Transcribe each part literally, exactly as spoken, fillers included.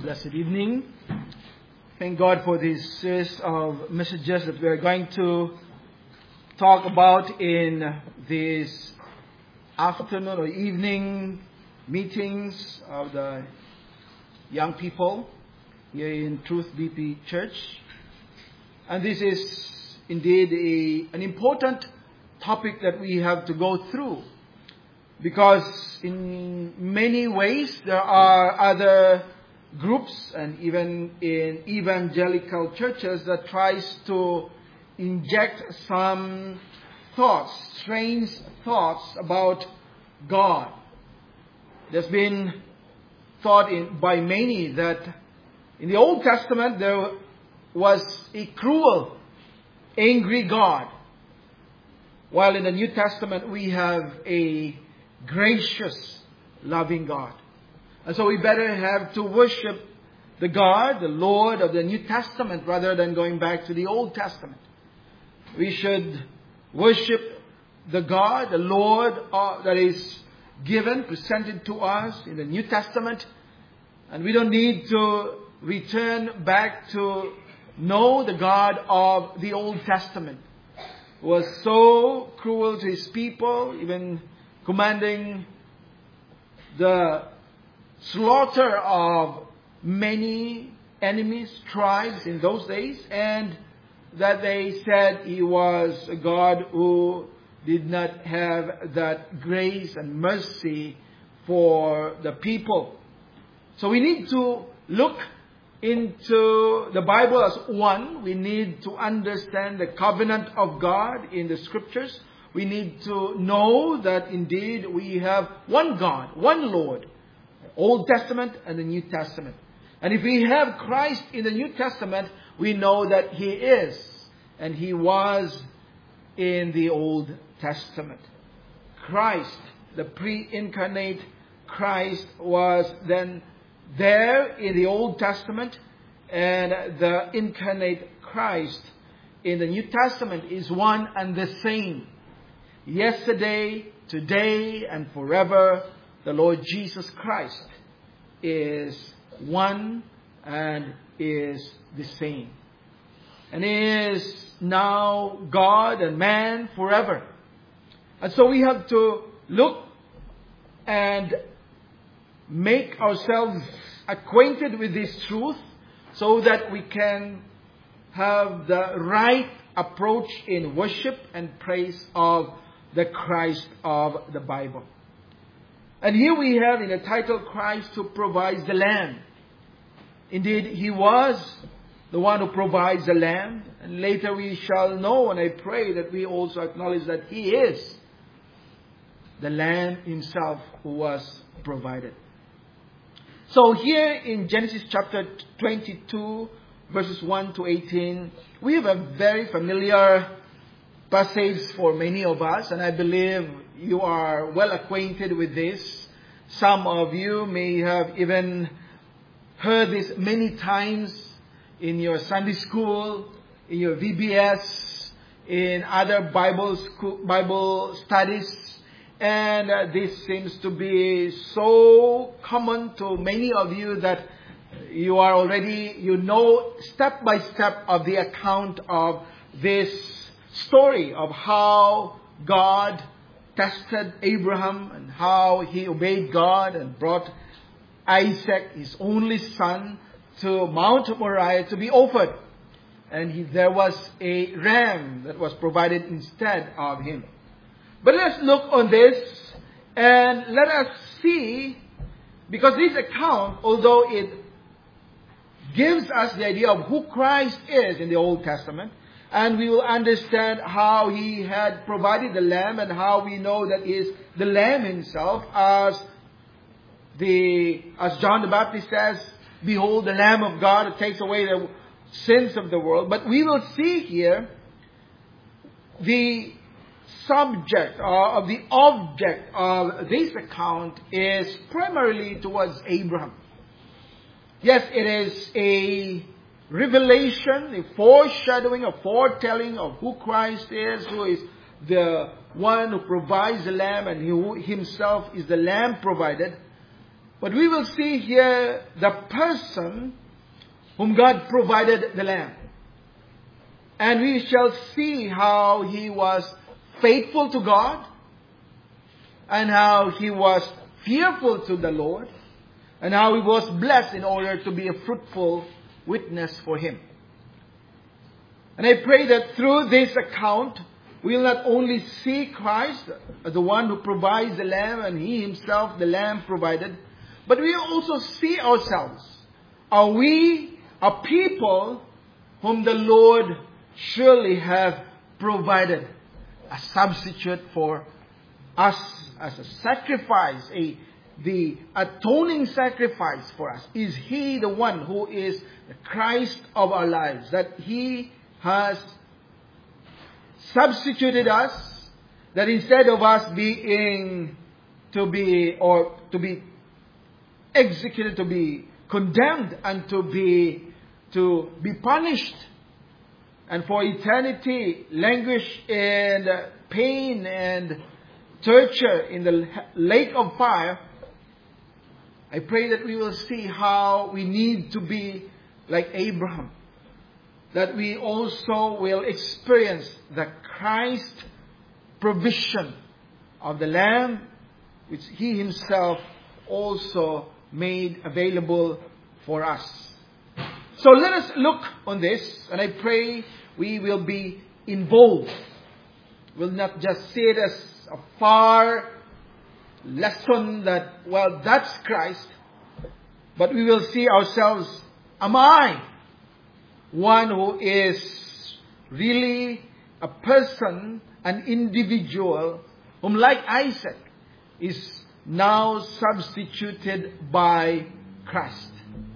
Blessed evening. Thank God for this series of messages that we are going to talk about in this afternoon or evening meetings of the young people here in Truth B P Church. And this is indeed a, an important topic that we have to go through, because in many ways there are other groups and even in evangelical churches that tries to inject some thoughts, strange thoughts about God. There's been thought in, by many that in the Old Testament there was a cruel, angry God, while in the New Testament we have a gracious, loving God. And so we better have to worship the God, the Lord of the New Testament, rather than going back to the Old Testament. We should worship the God, the Lord uh, that is given, presented to us in the New Testament. And we don't need to return back to know the God of the Old Testament, who was so cruel to His people, even commanding the slaughter of many enemies, tribes in those days, and that they said He was a God who did not have that grace and mercy for the people. So we need to look into the Bible as one. We need to understand the covenant of God in the Scriptures. We need to know that indeed we have one God, one Lord, Old Testament and the New Testament. And if we have Christ in the New Testament, we know that He is and He was in the Old Testament. Christ, the pre-incarnate Christ, was then there in the Old Testament, and the incarnate Christ in the New Testament is one and the same. Yesterday, today, and forever, the Lord Jesus Christ is one and is the same. And He is now God and man forever. And so we have to look and make ourselves acquainted with this truth so that we can have the right approach in worship and praise of the Christ of the Bible. And here we have in the title, Christ who provides the Lamb. Indeed, He was the one who provides the Lamb. And later we shall know, and I pray that we also acknowledge that He is the Lamb Himself who was provided. So here in Genesis chapter twenty-two, verses one to eighteen, we have a very familiar passage for many of us, and I believe you are well acquainted with this. Some of you may have even heard this many times in your Sunday school, in your V B S, in other Bible school, Bible studies. And uh, this seems to be so common to many of you that you are already, you know step by step of the account of this story of how God tested Abraham and how he obeyed God and brought Isaac, his only son, to Mount Moriah to be offered. And he, there was a ram that was provided instead of him. But let's look on this and let us see, because this account, although it gives us the idea of who Christ is in the Old Testament, and we will understand how He had provided the Lamb and how we know that He is the Lamb Himself, as the as John the Baptist says, "Behold, the Lamb of God that takes away the sins of the world." But we will see here the subject or of the object of this account is primarily towards Abraham. Yes, it is a revelation, a foreshadowing, a foretelling of who Christ is, who is the one who provides the lamb and who Himself is the lamb provided. But we will see here the person whom God provided the lamb. And we shall see how he was faithful to God, and how he was fearful to the Lord, and how he was blessed in order to be a fruitful witness for him. And I pray that through this account, we will not only see Christ, the one who provides the lamb, and he himself, the lamb provided, but we will also see ourselves. Are we a people whom the Lord surely have provided a substitute for us as a sacrifice, a the atoning sacrifice for us? Is He the one who is the Christ of our lives? That He has substituted us, that instead of us being to be or to be executed, to be condemned, and to be to be punished, and for eternity languish in pain and torture in the lake of fire, I pray that we will see how we need to be like Abraham. That we also will experience the Christ provision of the Lamb, which He Himself also made available for us. So let us look on this, and I pray we will be involved. We'll not just see it as a far lesson that, well, that's Christ, but we will see ourselves, am I one who is really a person, an individual, whom like Isaac is now substituted by Christ?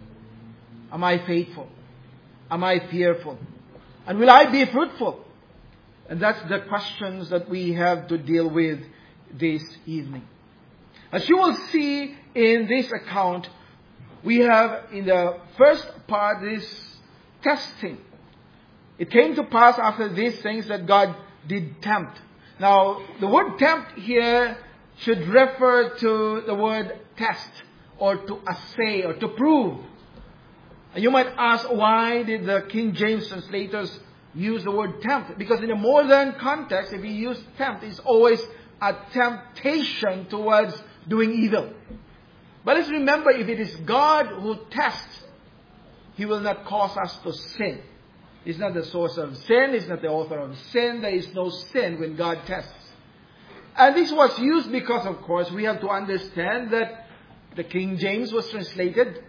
Am I faithful? Am I fearful? And will I be fruitful? And that's the questions that we have to deal with this evening. As you will see in this account, we have in the first part this testing. It came to pass after these things that God did tempt. Now, the word tempt here should refer to the word test, or to assay, or to prove. And you might ask, why did the King James translators use the word tempt? Because in a modern context, if you use tempt, it's always a temptation towards doing evil. But let's remember, if it is God who tests, He will not cause us to sin. He's not the source of sin. He's not the author of sin. There is no sin when God tests. And this was used because, of course, we have to understand that the King James was translated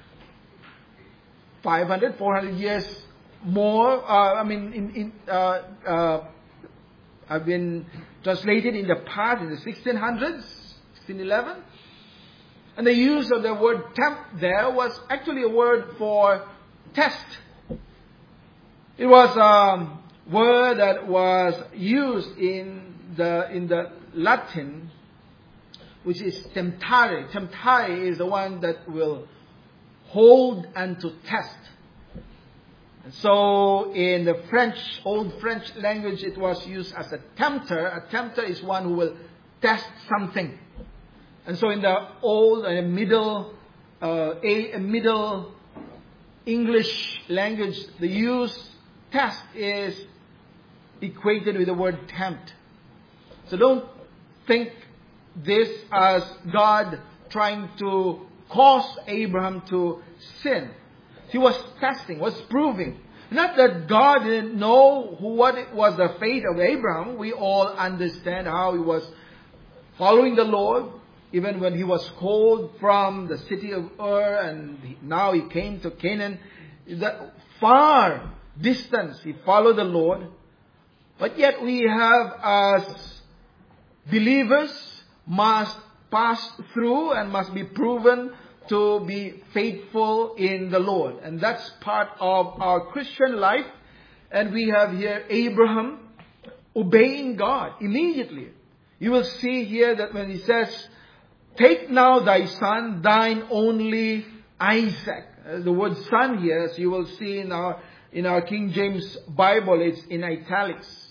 five hundred, four hundred years more. Uh, I mean, in, in, uh, uh, have been translated in the past, in the sixteen hundreds, sixteen eleven. And the use of the word tempt there was actually a word for test. It was a word that was used in the in the Latin, which is temptare. Temptare is the one that will hold and to test. And so in the French, old French language, it was used as a tempter. A tempter is one who will test something. And so in the old and middle, uh, a, middle English language, the use test is equated with the word tempt. So don't think this as God trying to cause Abraham to sin. He was testing, was proving. Not that God didn't know who, what it was the fate of Abraham. We all understand how he was following the Lord, even when he was called from the city of Ur, and now he came to Canaan. That far distance he followed the Lord. But yet we have, as believers, must pass through and must be proven to be faithful in the Lord. And that's part of our Christian life. And we have here Abraham obeying God immediately. You will see here that when he says, "Take now thy son, thine only Isaac." The word son here, as you will see in our, in our King James Bible, it's in italics.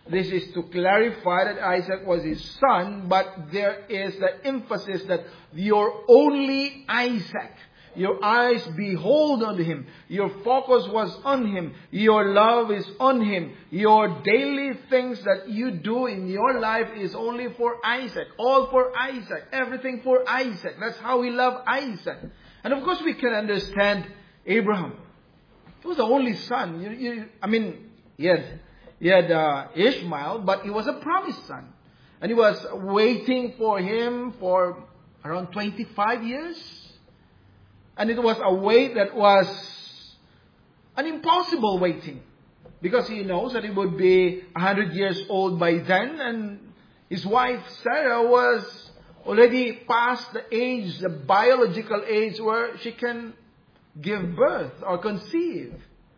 This is to clarify that Isaac was his son, but there is the emphasis that your only Isaac. Your eyes behold on him. Your focus was on him. Your love is on him. Your daily things that you do in your life is only for Isaac. All for Isaac. Everything for Isaac. That's how we love Isaac. And of course we can understand Abraham. He was the only son. You, you, I mean, he had, he had uh, Ishmael, but he was a promised son. And he was waiting for him for around twenty-five years. And it was a wait that was an impossible waiting. Because he knows that he would be one hundred years old by then. And his wife Sarah was already past the age, the biological age where she can give birth or conceive.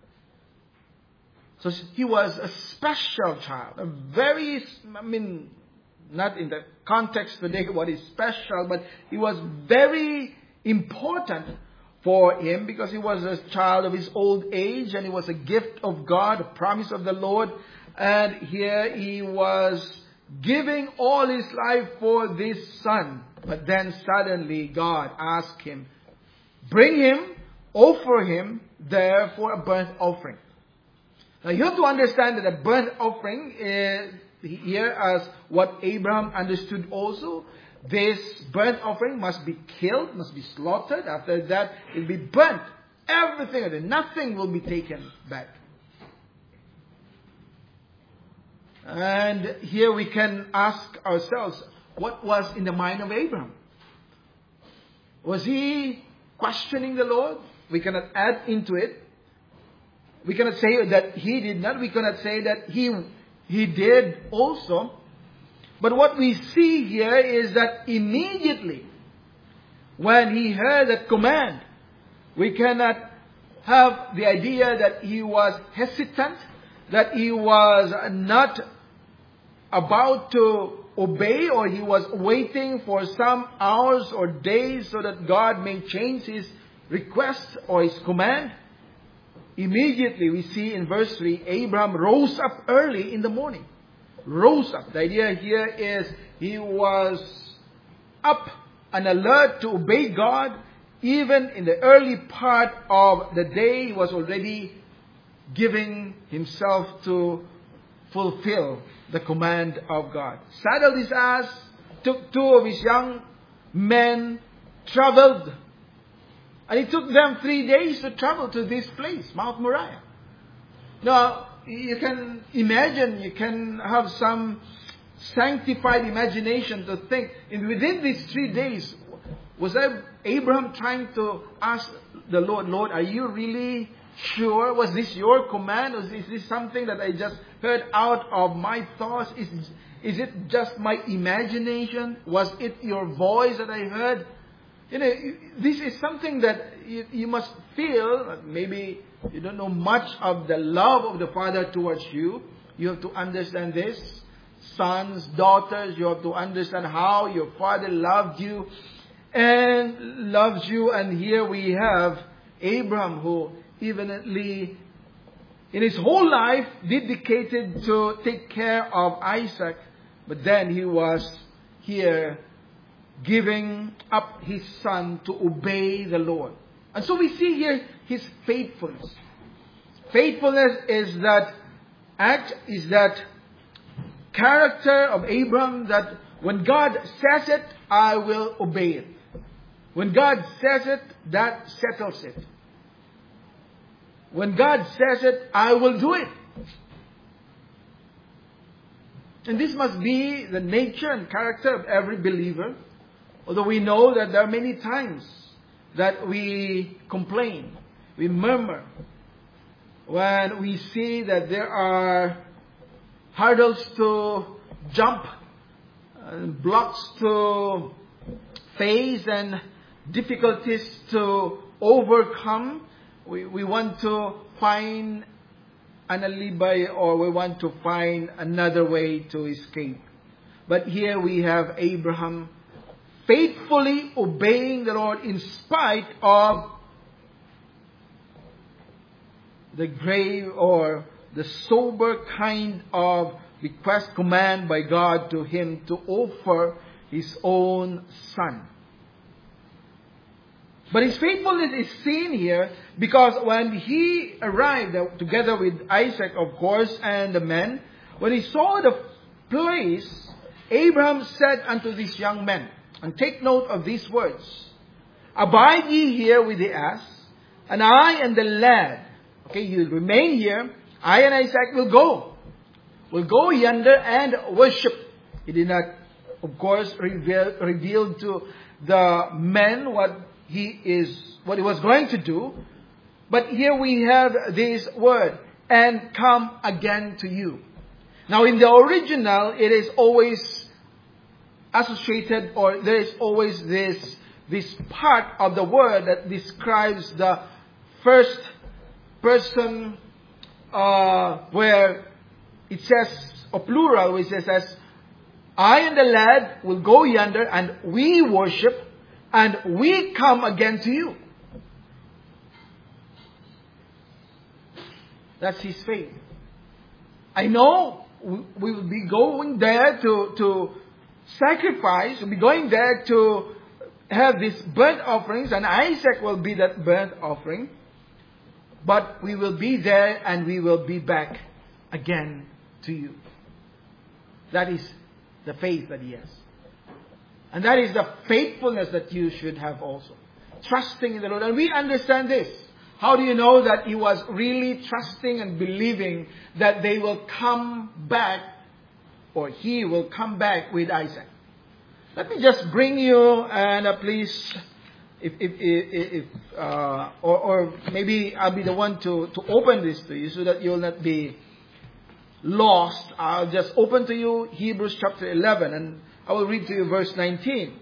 So he was a special child. A very, I mean, not in the context today what is special, but he was very important for him because he was a child of his old age and he was a gift of God, a promise of the Lord. And here he was giving all his life for this son. But then suddenly God asked him, bring him, offer him there for a burnt offering. Now you have to understand that a burnt offering is here as what Abraham understood also. This burnt offering must be killed, must be slaughtered. After that, it will be burnt. Everything, nothing will be taken back. And here we can ask ourselves, what was in the mind of Abraham? Was he questioning the Lord? We cannot add into it. We cannot say that he did not. We cannot say that he, he did also. But what we see here is that immediately when he heard that command, we cannot have the idea that he was hesitant, that he was not about to obey, or he was waiting for some hours or days so that God may change his request or his command. Immediately we see in verse three, Abraham rose up early in the morning. Rose up. The idea here is he was up and alert to obey God. Even in the early part of the day, he was already giving himself to fulfill the command of God. Saddled his ass, took two of his young men, traveled. And it took them three days to travel to this place, Mount Moriah. Now, you can imagine, you can have some sanctified imagination to think, and within these three days, was Abraham trying to ask the Lord, Lord, are you really sure? Was this your command? Or is this something that I just heard out of my thoughts? Is, is it just my imagination? Was it your voice that I heard? You know, this is something that you, you must feel. Maybe you don't know much of the love of the Father towards you. You have to understand this. Sons, daughters, you have to understand how your Father loved you and loves you. And here we have Abraham, who evidently in his whole life dedicated to take care of Isaac. But then he was here giving up his son to obey the Lord. And so we see here his faithfulness. Faithfulness is that act, is that character of Abraham that when God says it, I will obey it. When God says it, that settles it. When God says it, I will do it. And this must be the nature and character of every believer. Although we know that there are many times that we complain, we murmur, when we see that there are hurdles to jump, and blocks to face, and difficulties to overcome, we, we want to find an alibi, or we want to find another way to escape. But here we have Abraham faithfully obeying the Lord in spite of the grave or the sober kind of request, command by God to him to offer his own son. But his faithfulness is seen here because when he arrived together with Isaac, of course, and the men, when he saw the place, Abraham said unto these young men, and take note of these words, abide ye here with the ass, and I and the lad, okay, you remain here, I and Isaac will go. We'll go yonder and worship. He did not, of course, reveal, reveal to the men what he is, what he was going to do. But here we have this word, and come again to you. Now in the original, it is always associated, or there is always this, this part of the word that describes the first person, uh, where it says, or plural, which says, I and the lad will go yonder and we worship and we come again to you. That's his faith. I know we will be going there to, to sacrifice, we'll be going there to have these burnt offerings, and Isaac will be that burnt offering. But we will be there and we will be back again to you. That is the faith that he has. And that is the faithfulness that you should have also. Trusting in the Lord. And we understand this. How do you know that he was really trusting and believing that they will come back, or he will come back with Isaac? Let me just bring you, and uh, please, if, if, if, if uh, or, or maybe I'll be the one to, to open this to you so that you will not be lost. I'll just open to you Hebrews chapter eleven, and I will read to you verse nineteen.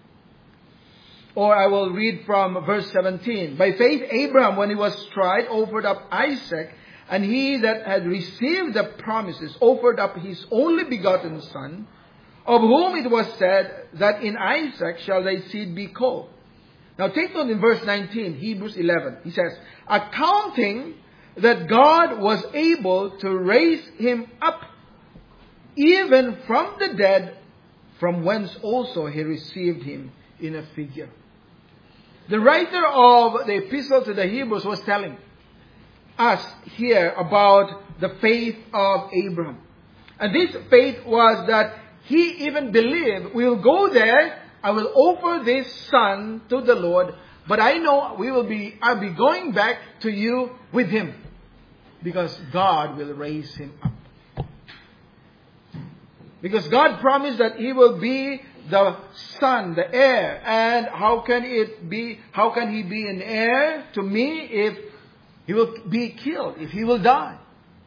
Or I will read from verse seventeen. By faith Abraham, when he was tried, offered up Isaac, and he that had received the promises offered up his only begotten son, of whom it was said that in Isaac shall thy seed be called. Now take note in verse nineteen, Hebrews eleven. He says, accounting that God was able to raise him up even from the dead, from whence also he received him in a figure. The writer of the epistle to the Hebrews was telling us here about the faith of Abraham. And this faith was that he even believed, we will go there, I will offer this son to the Lord, but I know we will be, I'll be going back to you with him, because God will raise him up. Because God promised that he will be the son, the heir. And how can it be, how can he be an heir to me if he will be killed, if he will die?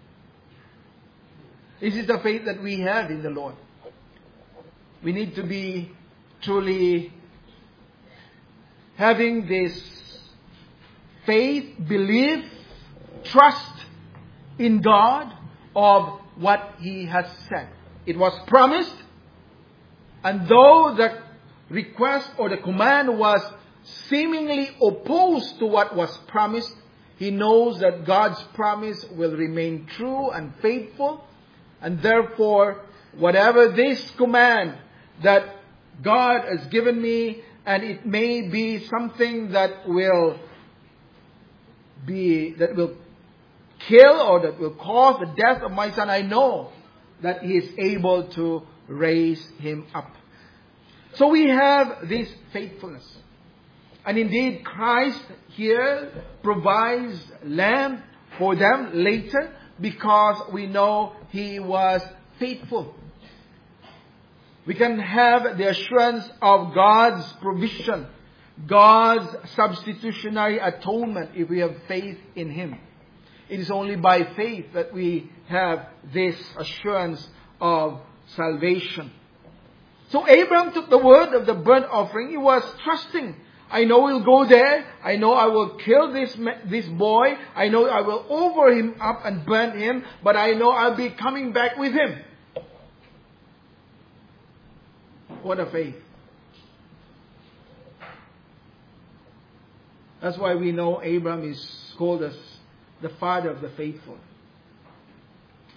This is the faith that we have in the Lord. We need to be truly having this faith, belief, trust in God of what he has said. It was promised, and though the request or the command was seemingly opposed to what was promised, he knows that God's promise will remain true and faithful, and therefore, whatever this command that God has given me, and it may be something that will be, that will kill or that will cause the death of my son, I know that he is able to raise him up. So we have this faithfulness. And indeed, Christ here provides lamb for them later, because we know he was faithful. We can have the assurance of God's provision, God's substitutionary atonement, if we have faith in him. It is only by faith that we have this assurance of salvation. So Abraham took the word of the burnt offering. He was trusting. I know we'll go there. I know I will kill this, this boy. I know I will offer him up and burn him. But I know I'll be coming back with him. What a faith. That's why we know Abraham is called as the father of the faithful.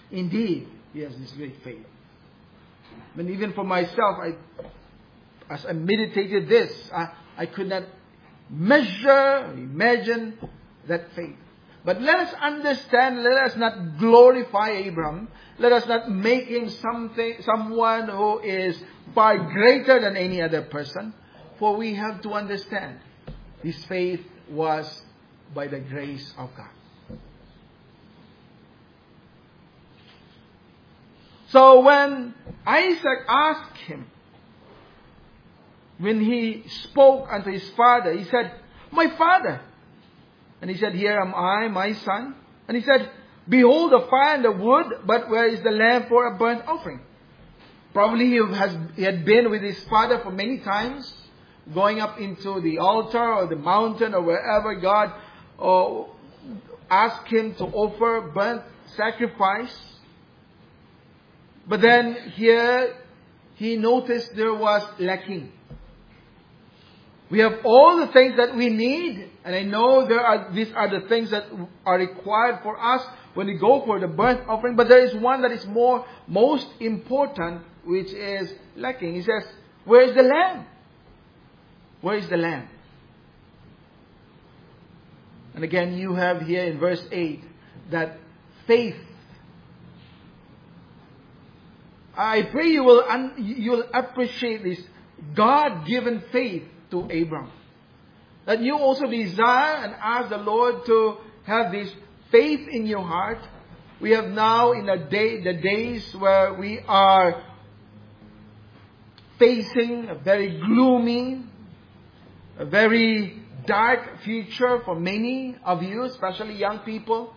Indeed, he has this great faith. And even for myself, I, as I meditated this, I, I could not measure, imagine that faith. But let us understand, let us not glorify Abraham. Let us not make him something, someone who is far greater than any other person. For we have to understand, his faith was by the grace of God. So when Isaac asked him, when he spoke unto his father, he said, "My father." And he said, "Here am I, my son." And he said, "Behold the fire and the wood, but where is the lamb for a burnt offering?" Probably he, has, he had been with his father for many times, going up into the altar or the mountain or wherever God uh, asked him to offer burnt sacrifice. But then here he noticed there was lacking. We have all the things that we need, and I know there are these are the things that are required for us when we go for the burnt offering. But there is one that is more most important, which is lacking. He says, "Where is the lamb? Where is the lamb?" And again, you have here in verse eight that faith. I pray you will un- you will appreciate this God-given faith to Abraham. That you also desire and ask the Lord to have this faith in your heart. We have now in the day the days where we are facing a very gloomy, a very dark future for many of you, especially young people.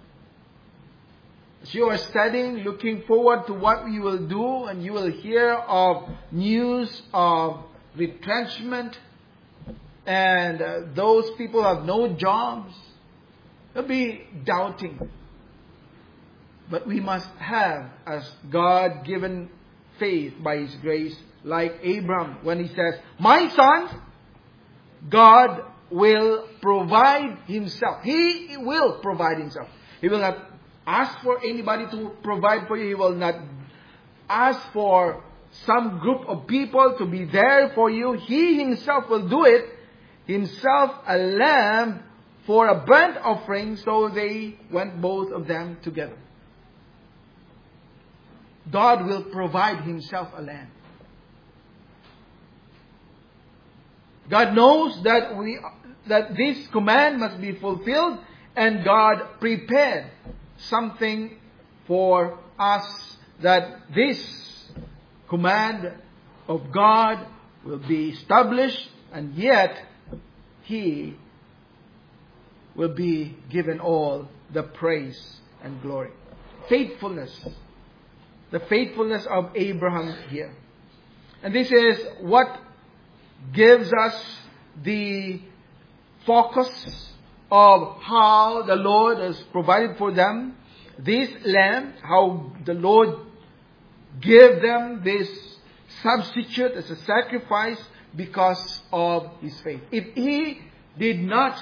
As you are studying, looking forward to what you will do, and you will hear of news of retrenchment, and uh, those people have no jobs. They'll be doubting. But we must have, as God-given faith by His grace, like Abraham, when he says, "My son, God will provide Himself." He will provide Himself. He will not ask for anybody to provide for you. He will not ask for some group of people to be there for you. He Himself will do it. Himself a lamb for a burnt offering. So they went both of them together. God will provide Himself a lamb. God knows that we that this command must be fulfilled, and God prepared something for us, that this command of God will be established, and yet He will be given all the praise and glory. Faithfulness. The faithfulness of Abraham here. And this is what gives us the focus of how the Lord has provided for them this lamb, how the Lord gave them this substitute as a sacrifice because of His faith. If He did not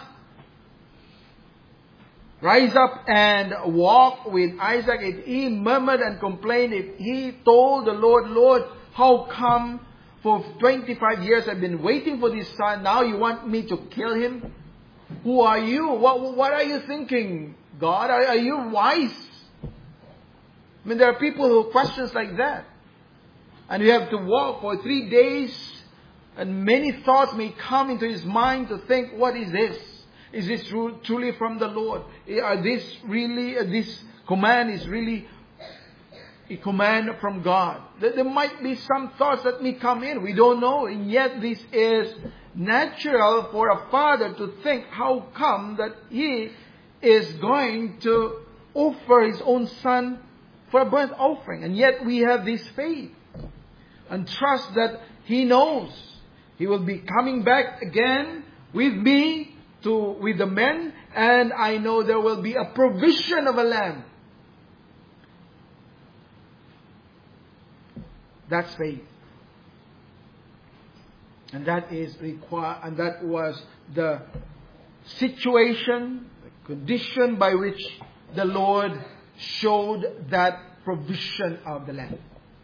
rise up and walk with Isaac, if he murmured and complained, if he told the Lord, "Lord, how come for twenty-five years I've been waiting for this son, now you want me to kill him? Who are you? What, what are you thinking, God? Are, are you wise?" I mean, there are people who questions like that. And you have to walk for three days, and many thoughts may come into his mind to think, what is this? Is this truly from the Lord? Are this really, this command is really a command from God? There might be some thoughts that may come in. We don't know. And yet this is natural for a father to think, how come that he is going to offer his own son for a burnt offering? And yet we have this faith and trust that he knows he will be coming back again with me to with the men, and I know there will be a provision of a lamb. That's faith. And that is required, and that was the situation, the condition by which the Lord showed that provision of the land.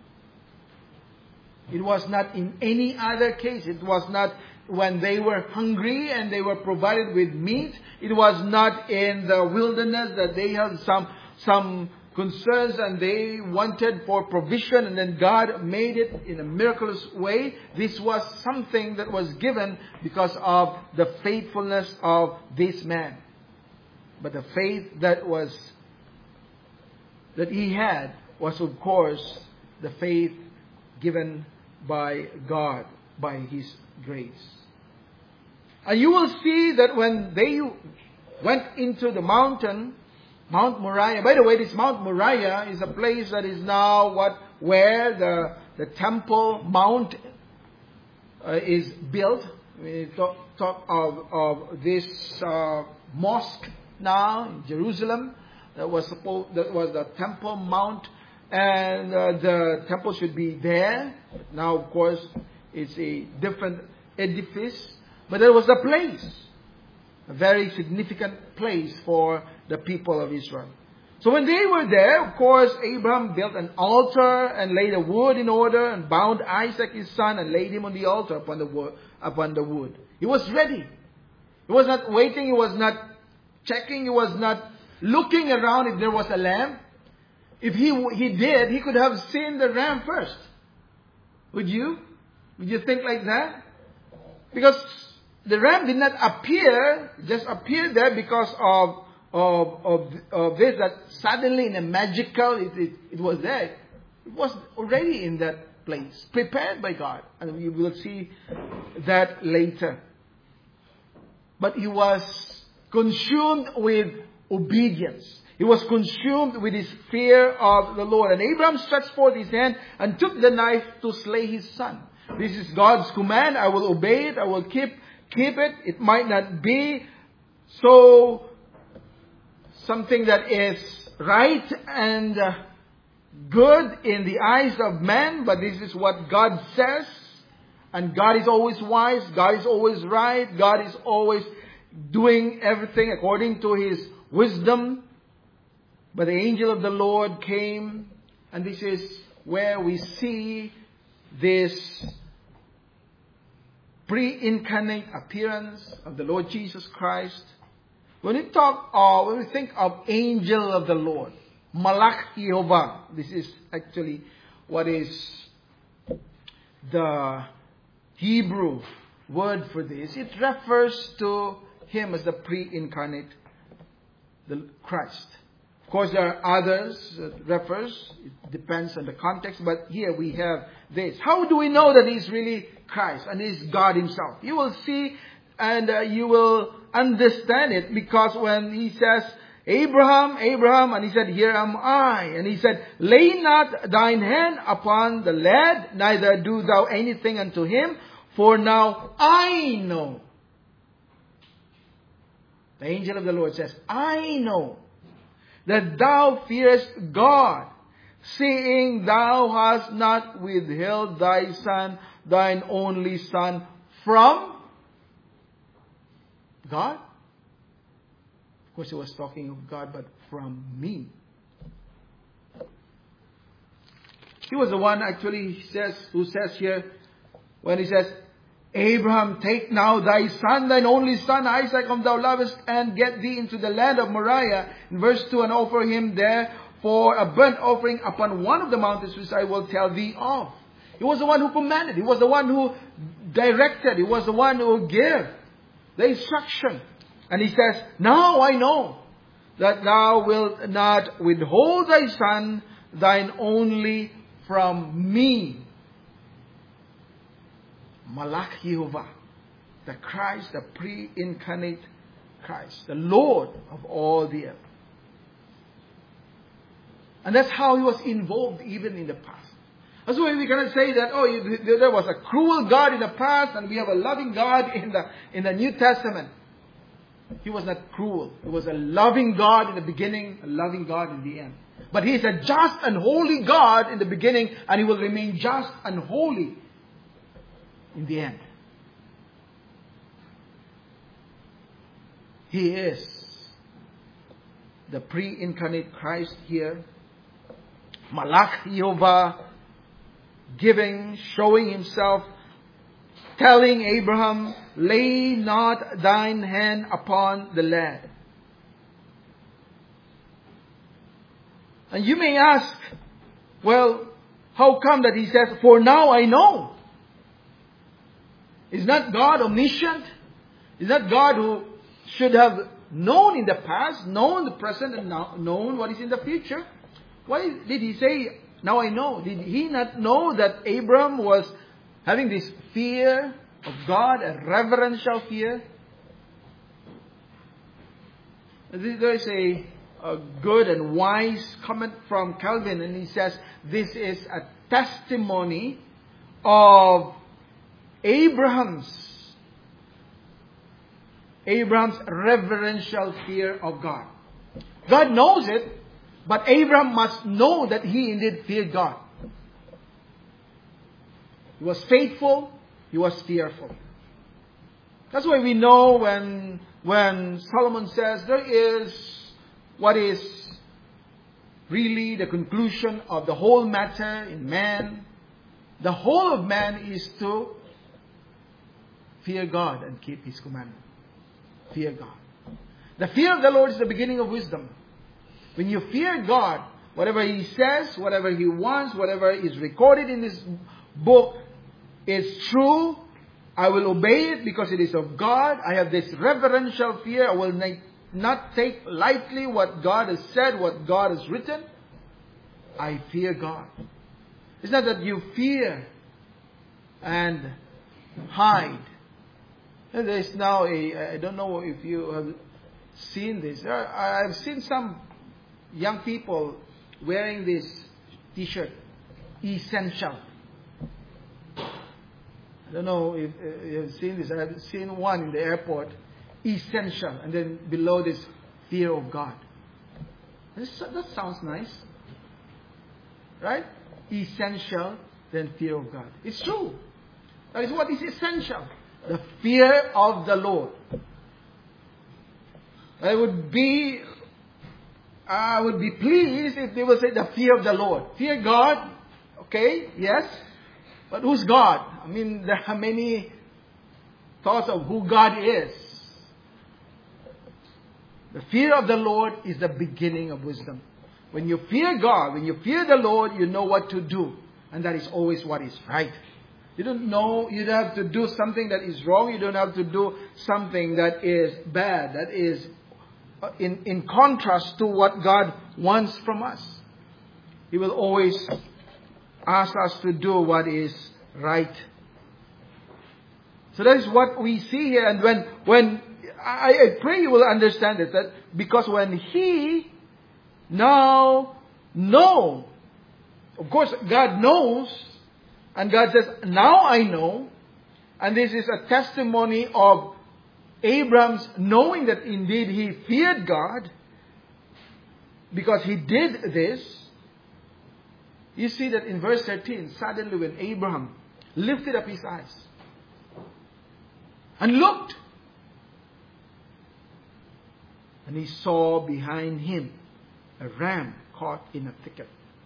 It was not in any other case. It was not when they were hungry and they were provided with meat. It was not in the wilderness that they had some, some concerns and they wanted for provision and then God made it in a miraculous way. This was something that was given because of the faithfulness of this man. But the faith that was that he had was, of course, the faith given by God, by His grace. And you will see that when they went into the mountain, Mount Moriah. By the way, this Mount Moriah is a place that is now what where the the Temple Mount uh, is built. We talk, talk of of this uh, mosque now in Jerusalem. That was supposed that was the Temple Mount, and uh, the temple should be there. Now, of course, it's a different edifice, but there was a place, a very significant place for the people of Israel. So when they were there, of course, Abraham built an altar and laid the wood in order and bound Isaac his son and laid him on the altar upon the wood. Upon the wood. He was ready. He was not waiting. He was not checking. He was not looking around if there was a lamb. If he he did, he could have seen the ram first. Would you? Would you think like that? Because the ram did not appear, just appear there because of of of, of this, that suddenly in a magical, it, it, it was there. It was already in that place, prepared by God. And we will see that later. But he was consumed with obedience. He was consumed with his fear of the Lord. And Abraham stretched forth his hand and took the knife to slay his son. This is God's command. I will obey it. I will keep keep it. It might not be so something that is right and uh, good in the eyes of man, but this is what God says. And God is always wise. God is always right. God is always doing everything according to His wisdom. But the angel of the Lord came, and this is where we see this pre-incarnate appearance of the Lord Jesus Christ. When we talk, uh, when we think of angel of the Lord, Malach Yehovah, this is actually what is the Hebrew word for this. It refers to Him as the pre-incarnate, the Christ. Of course, there are others that refers. It depends on the context. But here we have this. How do we know that He's really Christ and He's God Himself? You will see and uh, you will understand it, because when He says, Abraham, Abraham, and He said, here am I. And He said, lay not thine hand upon the lad, neither do thou anything unto him, for now I know. The angel of the Lord says, I know that thou fearest God, seeing thou hast not withheld thy son, thine only son, from God. Of course, He was talking of God, but from me. He was the one actually he says, who says here, when He says, Abraham, take now thy son, thine only son, Isaac, whom thou lovest, and get thee into the land of Moriah. In verse two, and offer him there for a burnt offering upon one of the mountains which I will tell thee of. He was the one who commanded. He was the one who directed. He was the one who gave the instruction. And He says, now I know that thou wilt not withhold thy son, thine only, from me. Malach Yehovah, the Christ, the pre-incarnate Christ, the Lord of all the earth. And that's how He was involved even in the past. That's why we cannot say that, oh, there was a cruel God in the past and we have a loving God in the, in the New Testament. He was not cruel. He was a loving God in the beginning, a loving God in the end. But He is a just and holy God in the beginning, and He will remain just and holy in the end. He is the pre-incarnate Christ here. Malach Yehovah giving, showing himself, telling Abraham, lay not thine hand upon the lad. And you may ask, well, how come that he says, for now I know? Is not God omniscient? Is not God who should have known in the past, known the present, and now known what is in the future? Why did he say, now I know? Did he not know that Abraham was having this fear of God, a reverential fear? There is a, a good and wise comment from Calvin, and he says, this is a testimony of Abraham's Abraham's reverential fear of God. God knows it, but Abraham must know that he indeed feared God. He was faithful, he was fearful. That's why we know when, when Solomon says there is what is really the conclusion of the whole matter in man. The whole of man is to fear God and keep His commandments. Fear God. The fear of the Lord is the beginning of wisdom. When you fear God, whatever He says, whatever He wants, whatever is recorded in this book is true. I will obey it because it is of God. I have this reverential fear. I will not take lightly what God has said, what God has written. I fear God. It's not that you fear and hide. There is now a, I don't know if you have seen this. I've seen some young people wearing this t-shirt, essential. I don't know if you have seen this. I've seen one in the airport, essential, and then below this, fear of God. This, that sounds nice. Right? Essential, then fear of God. It's true. That is what is essential. The fear of the Lord. I would be, I would be pleased if they would say the fear of the Lord. Fear God, okay, yes. But who's God? I mean, there are many thoughts of who God is. The fear of the Lord is the beginning of wisdom. When you fear God, when you fear the Lord, you know what to do. And that is always what is right. You don't know, you don't have to do something that is wrong. You don't have to do something that is bad, that is in, in contrast to what God wants from us. He will always ask us to do what is right. So that is what we see here. And when, when I, I pray you will understand it, that because when He now know, of course God knows, and God says, now I know. And this is a testimony of Abraham's knowing that indeed he feared God. Because he did this. You see that in verse thirteen, suddenly when Abraham lifted up his eyes and looked, and he saw behind him a ram caught in a thicket.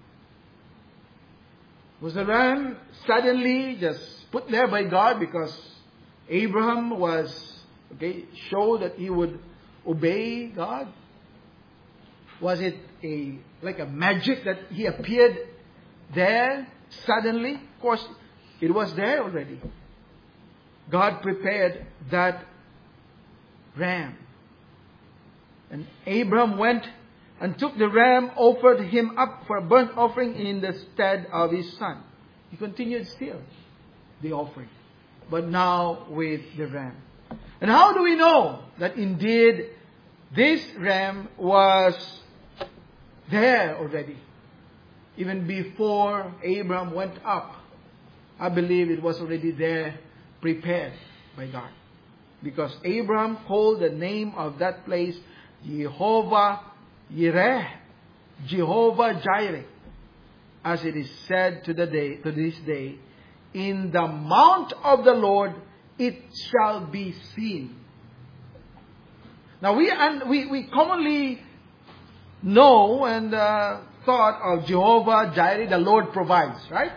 Was the ram suddenly just put there by God because Abraham was, okay, showed that he would obey God? Was it a like a magic that he appeared there suddenly? Of course, it was there already. God prepared that ram. And Abraham went and took the ram, offered him up for a burnt offering in the stead of his son. He continued still the offering, but now with the ram. And how do we know that indeed this ram was there already? Even before Abraham went up, I believe it was already there, prepared by God. Because Abraham called the name of that place Jehovah Yireh, Jehovah Jireh, as it is said to the day, to this day, in the mount of the Lord it shall be seen. Now we and we, we commonly know and uh, thought of Jehovah Jireh, the Lord provides, right?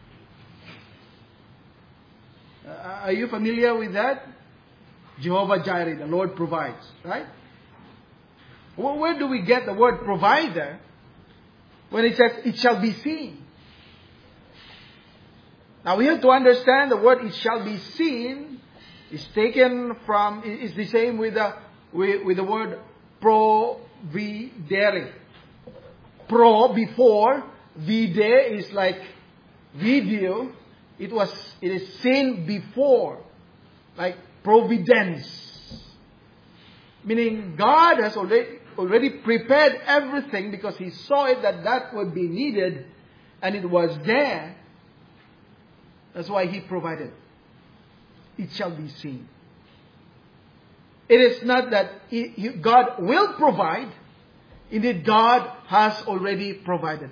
Uh, are you familiar with that? Jehovah Jireh, the Lord provides, right? Well, where do we get the word provider when it says it shall be seen? Now we have to understand the word it shall be seen is taken from, is the same with the, with, with the word providere. Pro, before, vide is like video. It was, it is seen before. Like providence. Meaning God has already, already prepared everything because He saw it that that would be needed and it was there. That's why He provided. It shall be seen. It is not that he, he, God will provide. Indeed, God has already provided.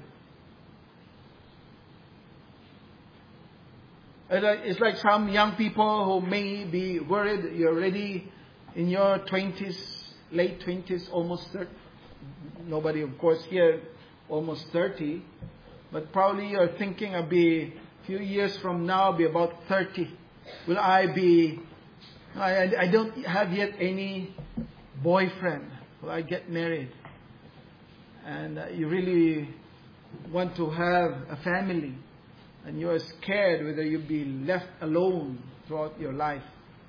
It's like some young people who may be worried. You're already in your twenties, late twenties, almost thirty. Nobody, of course, here almost thirty. But probably you're thinking I'll be a few years from now, I'll be about thirty. Will I be... I, I don't have yet any boyfriend. Will I get married? And uh, you really want to have a family. And you are scared whether you'll be left alone throughout your life.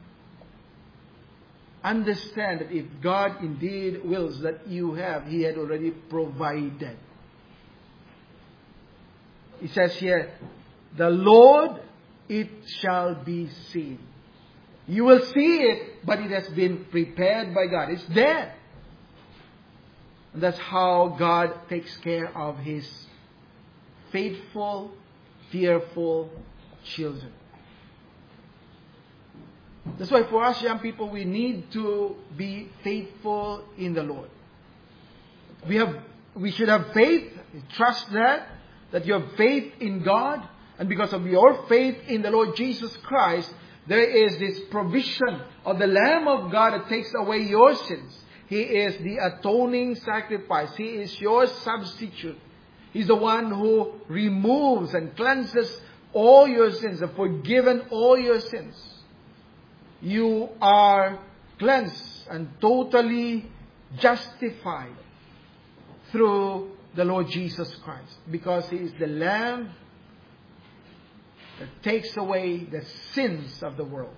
Understand that if God indeed wills that you have, He had already provided. He says here, the Lord, it shall be seen. You will see it, but it has been prepared by God. It's there. And that's how God takes care of His faithful, fearful children. That's why for us young people, we need to be faithful in the Lord. We have, we should have faith, trust that, that you have faith in God. And because of your faith in the Lord Jesus Christ, there is this provision of the Lamb of God that takes away your sins. He is the atoning sacrifice. He is your substitute. He's the one who removes and cleanses all your sins, and forgiven all your sins. You are cleansed and totally justified through the Lord Jesus Christ, because He is the Lamb that takes away the sins of the world.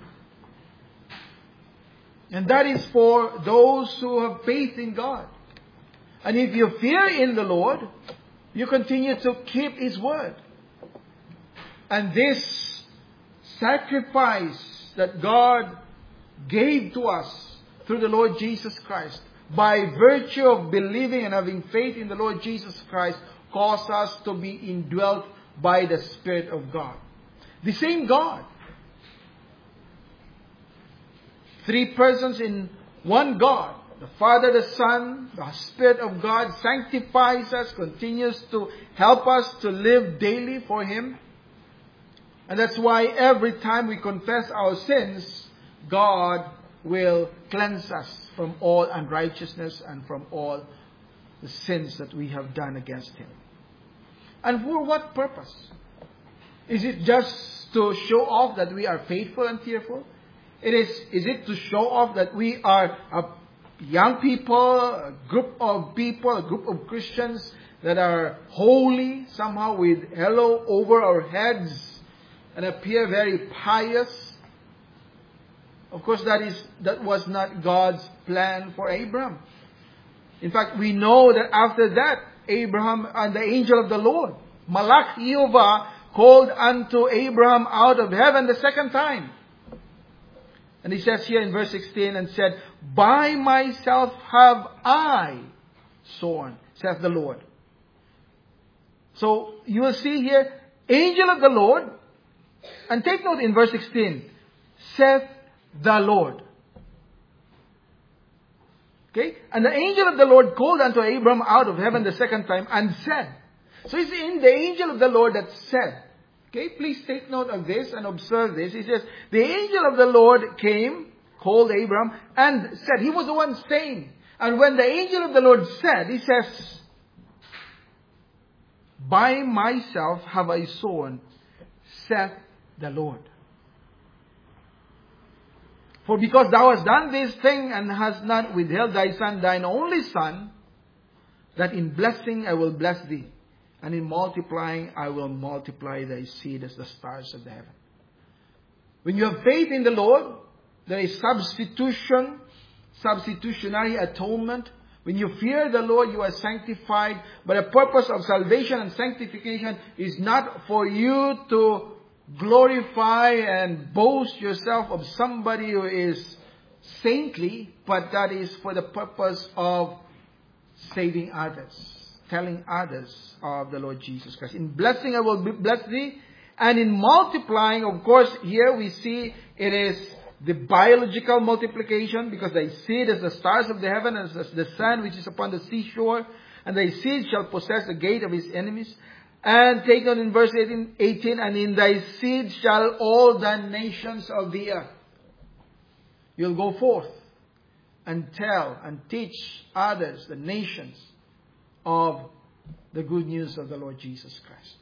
And that is for those who have faith in God. And if you fear in the Lord, you continue to keep His word. And this sacrifice that God gave to us through the Lord Jesus Christ, by virtue of believing and having faith in the Lord Jesus Christ, cause us to be indwelt by the Spirit of God. The same God. Three persons in one God. The Father, the Son, the Spirit of God sanctifies us, continues to help us to live daily for Him. And that's why every time we confess our sins, God will cleanse us from all unrighteousness and from all the sins that we have done against Him. And for what purpose? Is it just to show off that we are faithful and fearful? It is, is it to show off that we are a young people, a group of people, a group of Christians that are holy, somehow with halo over our heads and appear very pious? Of course, that is that was not God's plan for Abraham. In fact, we know that after that, Abraham and the angel of the Lord, Malach Yehovah, called unto Abraham out of heaven the second time. And he says here in verse sixteen, and said, by myself have I sworn, saith the Lord. So you will see here, angel of the Lord, and take note in verse sixteen, saith the Lord. Okay? And the angel of the Lord called unto Abraham out of heaven the second time and said. So it's in the angel of the Lord that said. Okay, please take note of this and observe this. He says, the angel of the Lord came, called Abraham, and said. He was the one saying. And when the angel of the Lord said, he says, by myself have I sworn, saith the Lord. For because thou hast done this thing, and hast not withheld thy son, thine only son, that in blessing I will bless thee, and in multiplying I will multiply thy seed as the stars of the heaven. When you have faith in the Lord, there is substitution, substitutionary atonement. When you fear the Lord, you are sanctified. But the purpose of salvation and sanctification is not for you to glorify and boast yourself of somebody who is saintly, but that is for the purpose of saving others, telling others of the Lord Jesus Christ. In blessing I will bless thee, and in multiplying, of course, here we see it is the biological multiplication, because thy seed is the stars of the heaven, as the sand which is upon the seashore, and thy seed shall possess the gate of his enemies. And take on in verse eighteen, eighteen, and in thy seed shall all the nations of the earth. You'll go forth and tell and teach others, the nations, of the good news of the Lord Jesus Christ.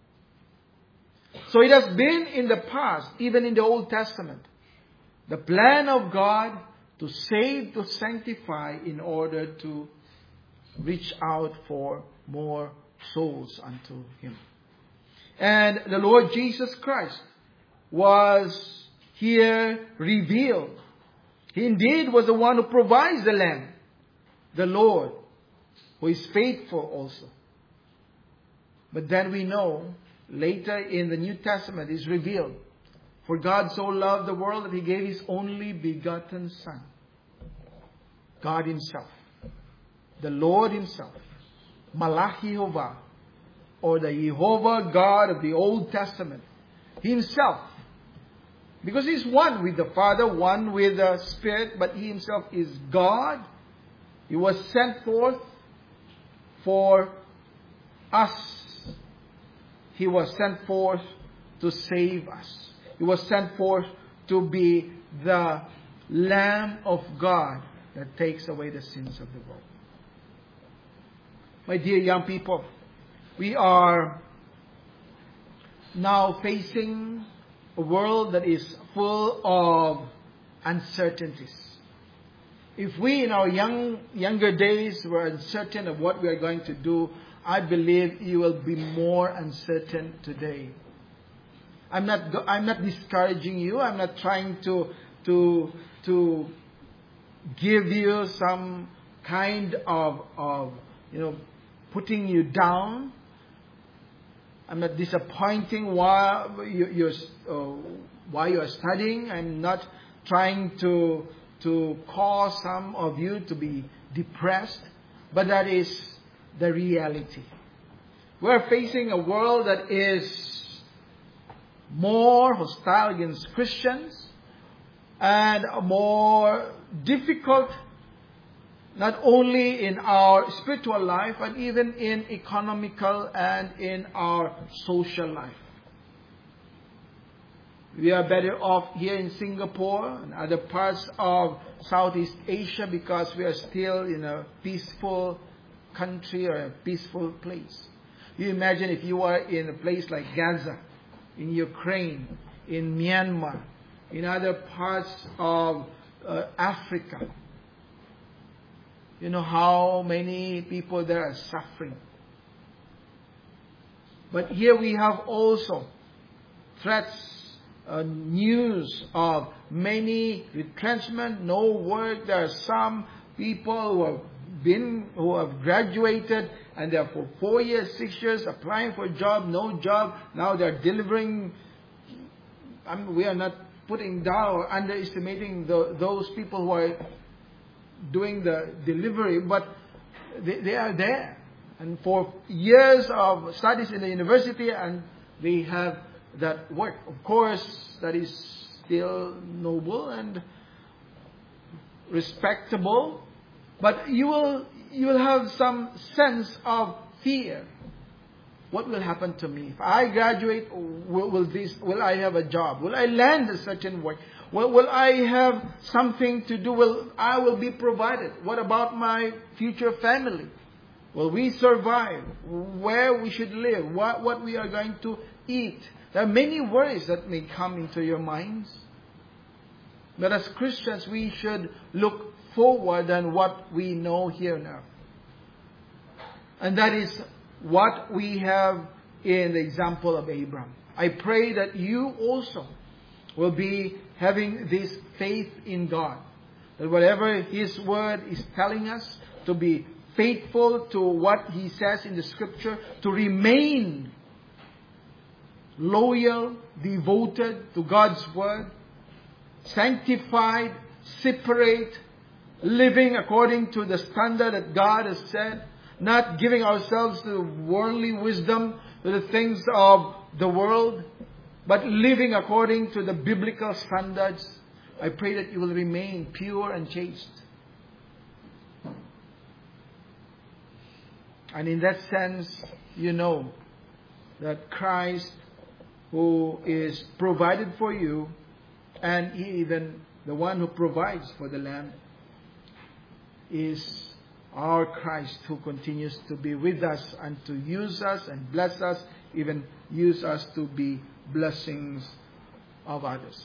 So it has been in the past, even in the Old Testament, the plan of God to save, to sanctify, in order to reach out for more souls unto Him. And the Lord Jesus Christ was here revealed. He indeed was the one who provides the Lamb, the Lord, who is faithful also. But then we know, later in the New Testament is revealed, for God so loved the world that He gave His only begotten Son. God Himself, the Lord Himself, Malach Yehovah, or the Jehovah God of the Old Testament, Himself. Because He's one with the Father, one with the Spirit, but He Himself is God. He was sent forth for us. He was sent forth to save us. He was sent forth to be the Lamb of God that takes away the sins of the world. My dear young people, we are now facing a world that is full of uncertainties. If we in our young younger days were uncertain of what we are going to do, I believe you will be more uncertain today. I'm not I'm not discouraging you. I'm not trying to to to give you some kind of of you know putting you down. I'm not disappointing why you, you're uh, why you are studying. I'm not trying to to cause some of you to be depressed, but that is the reality. We're facing a world that is more hostile against Christians and more difficult, not only in our spiritual life, but even in economical and in our social life. We are better off here in Singapore and other parts of Southeast Asia because we are still in a peaceful country or a peaceful place. You imagine if you are in a place like Gaza, in Ukraine, in Myanmar, in other parts of uh, Africa. You know how many people there are suffering. But here we have also threats, uh, news of many retrenchment, no work. There are some people who have been, who have graduated, and they are for four years, six years applying for a job, no job. Now they are delivering. I mean, we are not putting down or underestimating the, those people who are doing the delivery, but they, they are there. And for years of studies in the university, and they have that work. Of course, that is still noble and respectable, but you will you will have some sense of fear. What will happen to me if I graduate? Will, will this? Will I have a job? Will I land a certain work? Will, will I have something to do? Will I will be provided? What about my future family? will we survive, where we should live, what, what we are going to eat. There are many worries that may come into your minds. But as Christians, we should look forward on what we know here now. And that is what we have in the example of Abraham. I pray that you also will be having this faith in God. That whatever His Word is telling us, to be faithful to what He says in the Scripture, to remain loyal, devoted to God's Word, sanctified, separate, living according to the standard that God has said, not giving ourselves to worldly wisdom, to the things of the world, but living according to the biblical standards. I pray that you will remain pure and chaste. And in that sense, you know that Christ, who is provided for you, and even the one who provides for the Lamb, is our Christ, who continues to be with us and to use us and bless us, even use us to be blessings of others.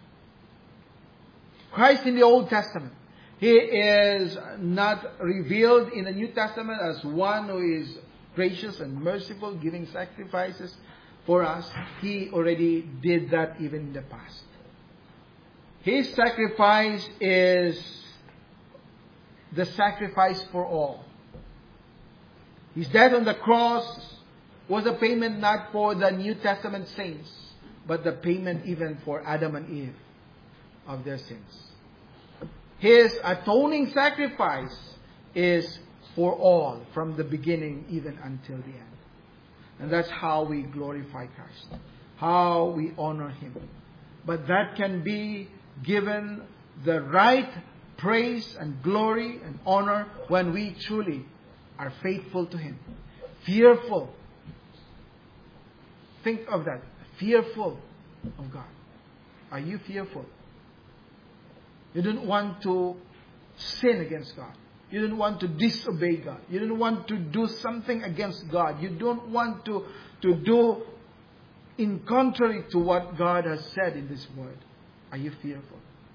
Christ in the Old Testament, He is not revealed in the New Testament as one who is gracious and merciful, giving sacrifices for us. He already did that even in the past. His sacrifice is the sacrifice for all. His death on the cross was a payment not for the New Testament saints, but the payment even for Adam and Eve of their sins. His atoning sacrifice is for all, from the beginning even until the end. And that's how we glorify Christ, how we honor Him. But that can be given the right praise and glory and honor when we truly are faithful to Him. Fearful. Think of that. Fearful of God. Are you fearful? You don't want to sin against God. You don't want to disobey God. You don't want to do something against God. You don't want to, to do in contrary to what God has said in this word. Are you fearful?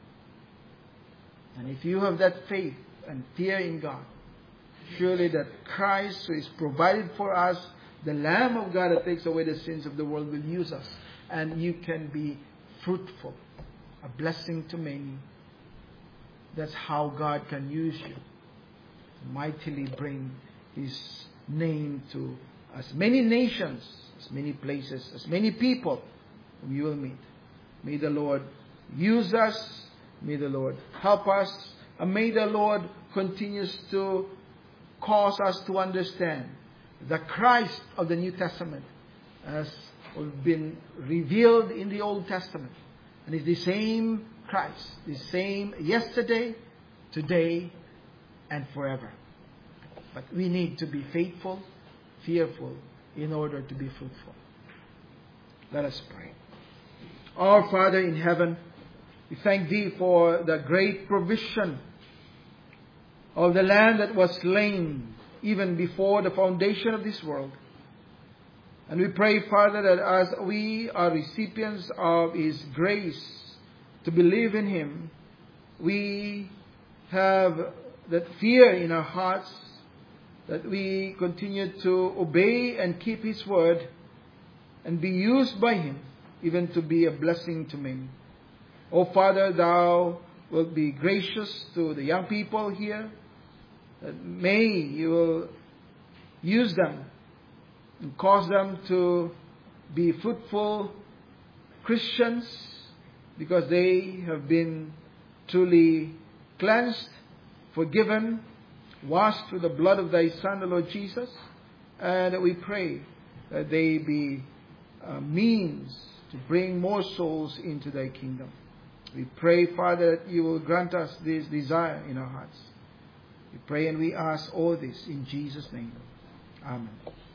And if you have that faith and fear in God, surely that Christ, who is provided for us, the Lamb of God that takes away the sins of the world, will use us. And you can be fruitful, a blessing to many. That's how God can use you to mightily bring His name to as many nations, as many places, as many people whom you will meet. May the Lord use us. May the Lord help us. And may the Lord continues to cause us to understand the Christ of the New Testament has been revealed in the Old Testament. And it's the same Christ, the same yesterday, today, and forever. But we need to be faithful, fearful, in order to be fruitful. Let us pray. Our Father in heaven, we thank Thee for the great provision of the Lamb that was slain even before the foundation of this world. And we pray, Father, that as we are recipients of His grace to believe in Him, we have that fear in our hearts, that we continue to obey and keep His word and be used by Him even to be a blessing to many. O Father, Thou wilt be gracious to the young people here. That may You will use them and cause them to be fruitful Christians, because they have been truly cleansed, forgiven, washed through the blood of Thy Son, the Lord Jesus. And we pray that they be a means to bring more souls into Thy kingdom. We pray, Father, that You will grant us this desire in our hearts. We pray and we ask all this in Jesus' name. Amen.